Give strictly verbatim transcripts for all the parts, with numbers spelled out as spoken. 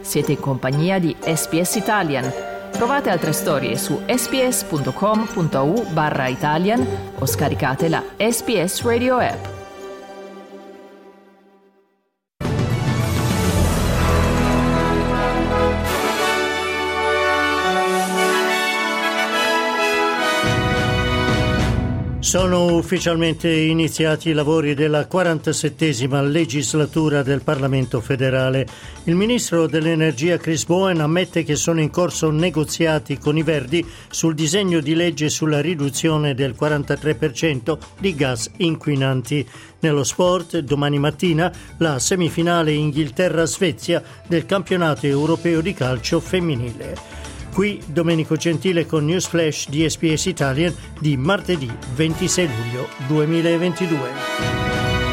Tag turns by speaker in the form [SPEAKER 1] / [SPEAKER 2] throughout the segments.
[SPEAKER 1] Siete in compagnia di S B S Italian. Trovate altre storie su sbs.com.au barra Italian o scaricate la S B S Radio app.
[SPEAKER 2] Sono ufficialmente iniziati i lavori della quarantasettesima legislatura del Parlamento federale. Il ministro dell'Energia Chris Bowen ammette che sono in corso negoziati con i Verdi sul disegno di legge sulla riduzione del quarantatré per cento di gas inquinanti. Nello sport, domani mattina, la semifinale Inghilterra-Svezia del campionato europeo di calcio femminile. Qui Domenico Gentile con News Flash di S B S Italian di martedì ventisei luglio duemilaventidue.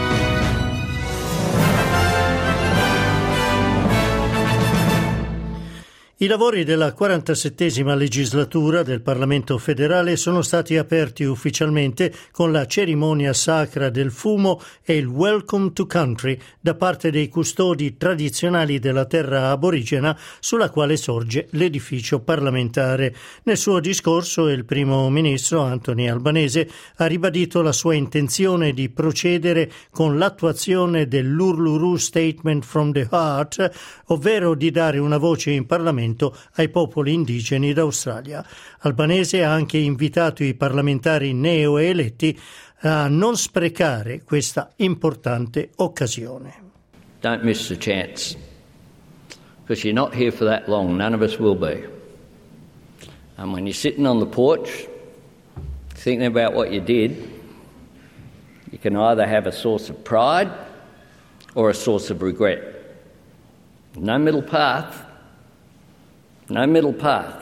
[SPEAKER 2] I lavori della quarantasettesima legislatura del Parlamento federale sono stati aperti ufficialmente con la cerimonia sacra del fumo e il Welcome to Country da parte dei custodi tradizionali della terra aborigena sulla quale sorge l'edificio parlamentare. Nel suo discorso il primo ministro Anthony Albanese ha ribadito la sua intenzione di procedere con l'attuazione dell'Uluru Statement from the Heart, ovvero di dare una voce in Parlamento ai popoli indigeni d'Australia. Albanese ha anche invitato i parlamentari neoeletti a non sprecare questa importante occasione.
[SPEAKER 3] Don't miss the chance, because you're not here for that long. None of us will be. And when you're sitting on the porch, thinking about what you did, you can either have a source of pride or a source of regret. No middle path. No middle path.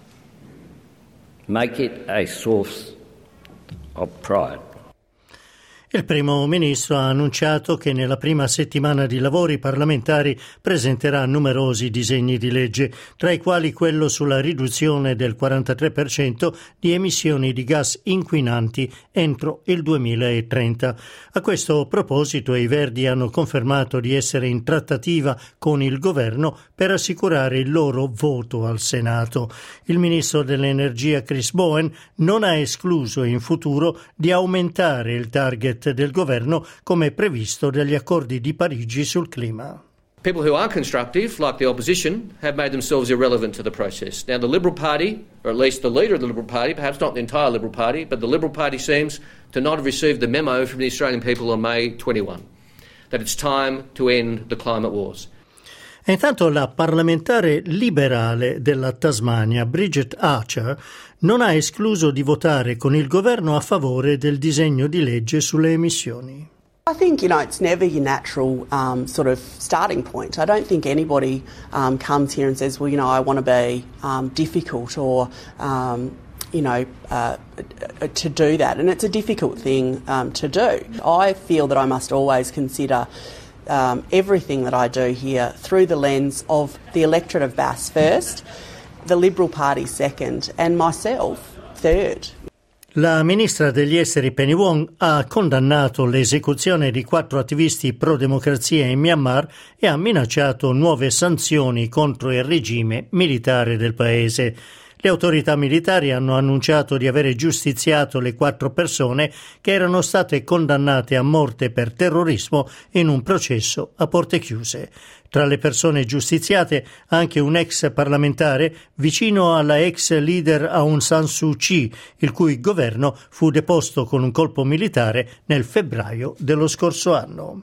[SPEAKER 3] Make it a source of pride.
[SPEAKER 2] Il primo ministro ha annunciato che nella prima settimana di lavori parlamentari presenterà numerosi disegni di legge, tra i quali quello sulla riduzione del quarantatré per cento di emissioni di gas inquinanti entro il duemilatrenta. A questo proposito i Verdi hanno confermato di essere in trattativa con il governo per assicurare il loro voto al Senato. Il ministro dell'Energia Chris Bowen non ha escluso in futuro di aumentare il target del governo come previsto dagli accordi di Parigi sul clima.
[SPEAKER 4] People who are constructive, like the opposition, have made themselves irrelevant to the process. Now the Liberal Party, or at least the leader of the Liberal Party, perhaps not the entire Liberal Party, but the Liberal Party seems to not have received the memo from the Australian people on May twenty-first, that it's time to end the climate wars.
[SPEAKER 2] E intanto la parlamentare liberale della Tasmania, Bridget Archer, non ha escluso di votare con il governo a favore del disegno di legge sulle emissioni.
[SPEAKER 5] I think, you know, it's never your natural um, sort of starting point. I don't think anybody um, comes here and says, well, you know, I want to be um, difficult or, um, you know, uh, to do that. And it's a difficult thing um, to do. I feel that I must always consider Um, everything that I do here through the lens of the electorate of Bass first, the Liberal Party second, and myself third.
[SPEAKER 2] La ministra degli esteri Penny Wong ha condannato l'esecuzione di quattro attivisti pro-democrazia in Myanmar e ha minacciato nuove sanzioni contro il regime militare del paese. Le autorità militari hanno annunciato di avere giustiziato le quattro persone che erano state condannate a morte per terrorismo in un processo a porte chiuse. Tra le persone giustiziate anche un ex parlamentare vicino alla ex leader Aung San Suu Kyi, il cui governo fu deposto con un colpo militare nel febbraio dello scorso anno.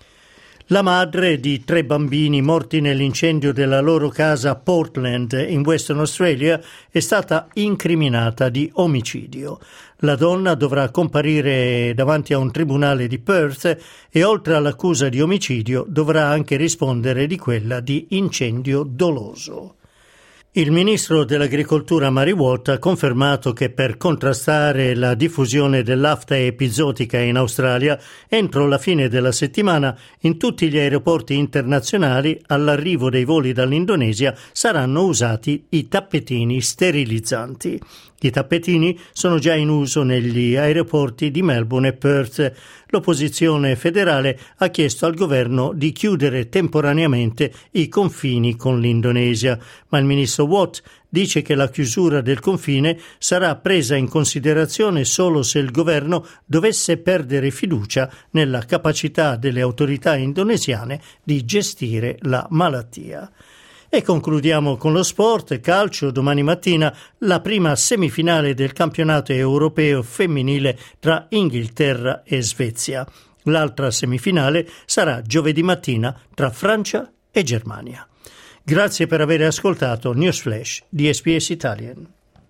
[SPEAKER 2] La madre di tre bambini morti nell'incendio della loro casa a Portland, in Western Australia, è stata incriminata di omicidio. La donna dovrà comparire davanti a un tribunale di Perth e, oltre all'accusa di omicidio, dovrà anche rispondere di quella di incendio doloso. Il ministro dell'Agricoltura Murray Watt ha confermato che per contrastare la diffusione dell'afta epizootica in Australia, entro la fine della settimana, in tutti gli aeroporti internazionali all'arrivo dei voli dall'Indonesia saranno usati i tappetini sterilizzanti. I tappetini sono già in uso negli aeroporti di Melbourne e Perth. L'opposizione federale ha chiesto al governo di chiudere temporaneamente i confini con l'Indonesia, ma il ministro Watt dice che la chiusura del confine sarà presa in considerazione solo se il governo dovesse perdere fiducia nella capacità delle autorità indonesiane di gestire la malattia. E concludiamo con lo sport, calcio, domani mattina la prima semifinale del campionato europeo femminile tra Inghilterra e Svezia. L'altra semifinale sarà giovedì mattina tra Francia e Germania. Grazie per aver ascoltato News Flash di S B S Italian.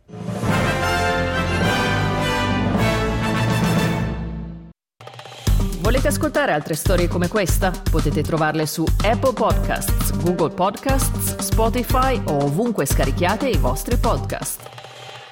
[SPEAKER 1] Volete ascoltare altre storie come questa? Potete trovarle su Apple Podcasts, Google Podcasts, Spotify o ovunque scarichiate i vostri podcast.